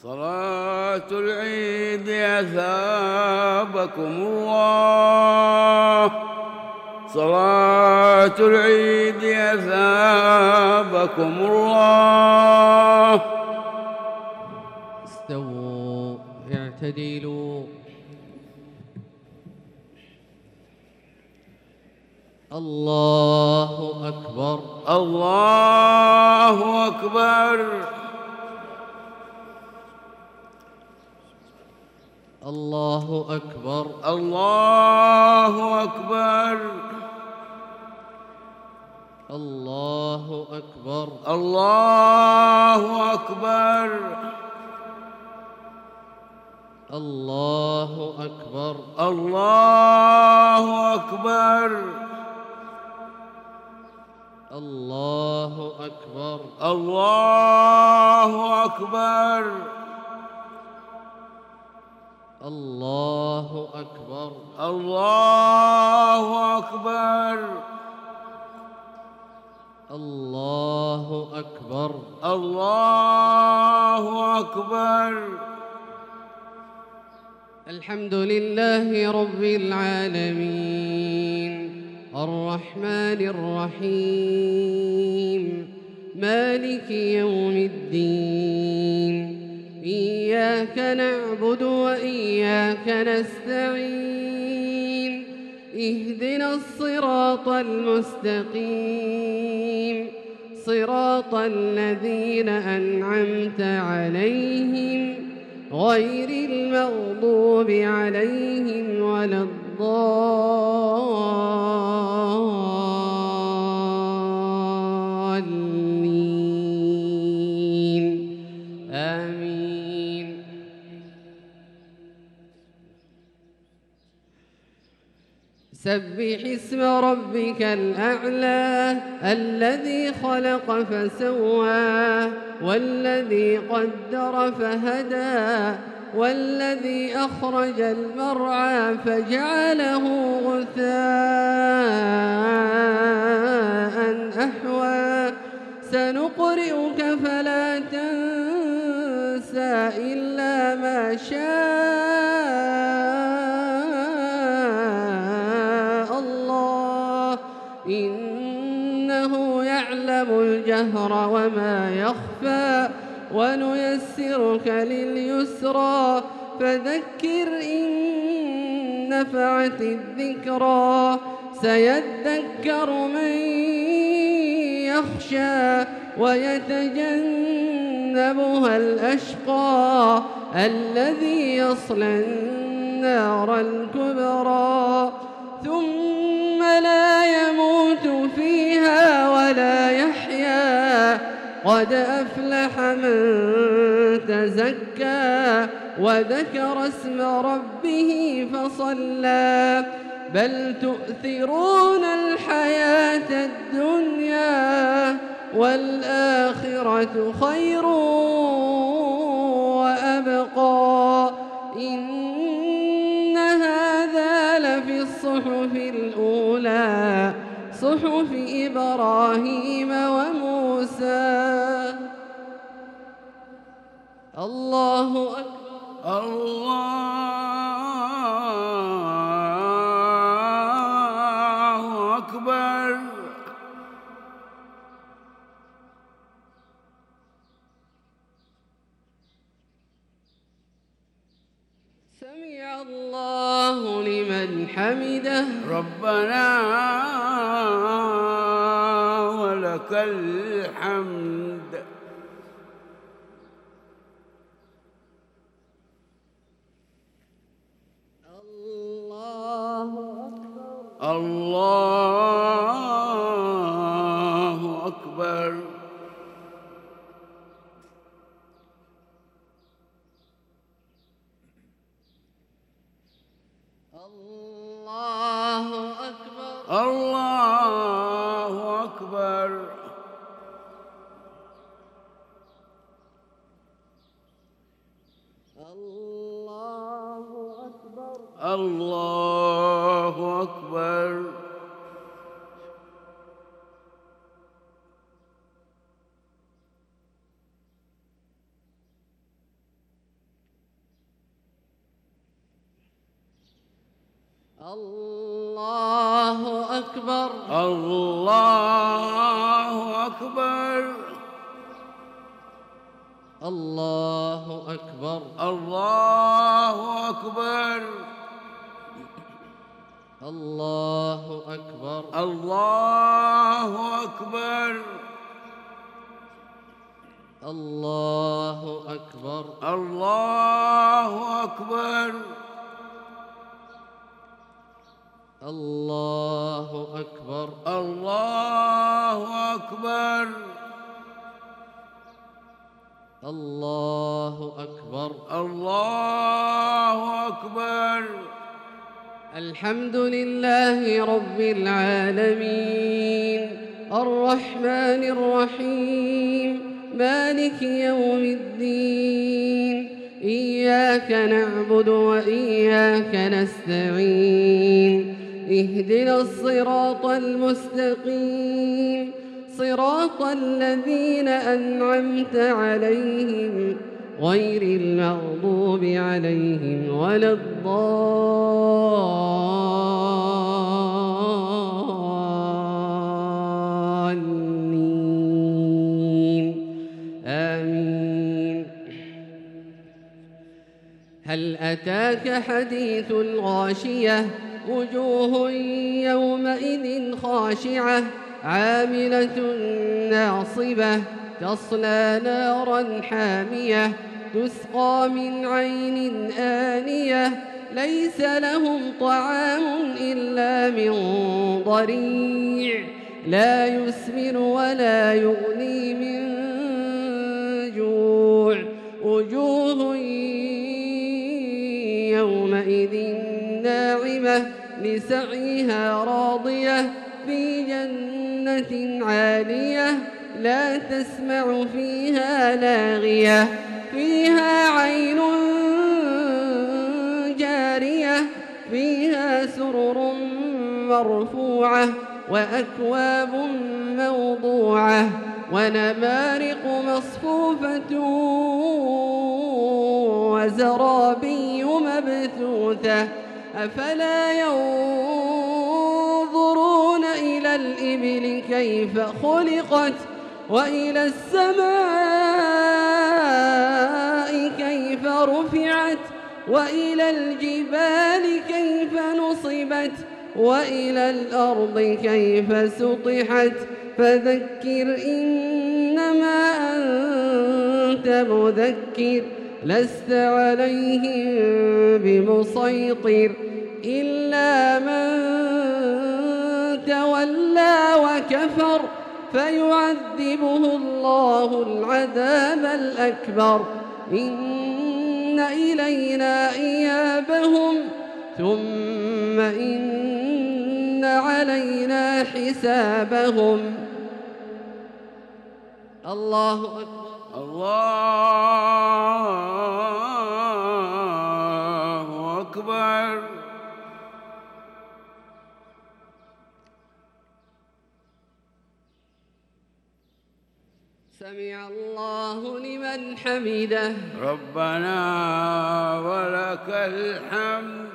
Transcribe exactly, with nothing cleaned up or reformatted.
صلاة العيد أثابكم الله، صلاة العيد أثابكم الله. استووا اعتدلوا. الله أكبر الله أكبر الله أكبر الله أكبر الله أكبر الله أكبر الله أكبر الله أكبر الله أكبر الله أكبر الله أكبر الله أكبر الله أكبر الله أكبر. الحمد لله رب العالمين الرحمن الرحيم مالك يوم الدين. إياك نعبد وإياك نستعين. اهدنا الصراط المستقيم صراط الذين أنعمت عليهم غير المغضوب عليهم ولا الضالين. آمين. سبح اسم ربك الأعلى الذي خلق فسوى والذي قدر فهدى والذي أخرج المرعى فجعله غثاء أحوى. سنقرئك فلا تنسى إلا ما شاء الله إنه يعلم الجهر وما يخفى. ونيسرك لليسرى فذكر إن نفعت الذكرى. سيذكر من يخشى ويتجنبها الأشقى الذي يصلى النار الكبرى ثم لا يموت فيها ولا يحيا. قد أفلح من تزكى وذكر اسم ربه فصلى. بل تؤثرون الحياة الدنيا والآخرة خير وأبقى. إن هذا لفي الصحف الأولى صحف إبراهيم وموسى. الله أكبر الله أكبر. سمع الله لمن حمده. ربنا ولك الحمد. الله أكبر الله أكبر. الله أكبر الله أكبر. الله أكبر الله أكبر. الله أكبر. الله أكبر. الله أكبر. الله أكبر. الله أكبر. الله أكبر. الله أكبر. الله أكبر. الله أكبر. الله أكبر. الله أكبر. الله أكبر. الحمد لله رب العالمين الرحمن الرحيم مالك يوم الدين إياك نعبد وإياك نستعين اهدنا الصراط المستقيم صراط الذين أنعمت عليهم غير المغضوب عليهم ولا الضالين آمين. هل أتاك حديث الغاشية وجوه يومئذ خاشعة عاملة ناصبة تصلى نارا حامية تسقى من عين آنية ليس لهم طعام إلا من ضريع لا يسمن ولا يغني من جوع وجوه يومئذ ناعمة لسعيها راضية في جنة عالية لا تسمع فيها لاغية فيها عين جارية فيها سرر مرفوعة وأكواب موضوعة ونمارق مصفوفة وزرابي مبثوثة أفلا ينظرون إلى الإبل كيف خلقت وإلى السماء كيف رفعت وإلى الجبال كيف نصبت وإلى الأرض كيف سطحت فذكر إنما أنت مذكر لست عليهم بمسيطر إلا من تولى وكفر فيعذبه الله العذاب الأكبر إن إلينا إيابهم ثم إن علينا حسابهم. الله أكبر. الله أكبر. سمع الله لمن حمده. ربنا ولك الحمد.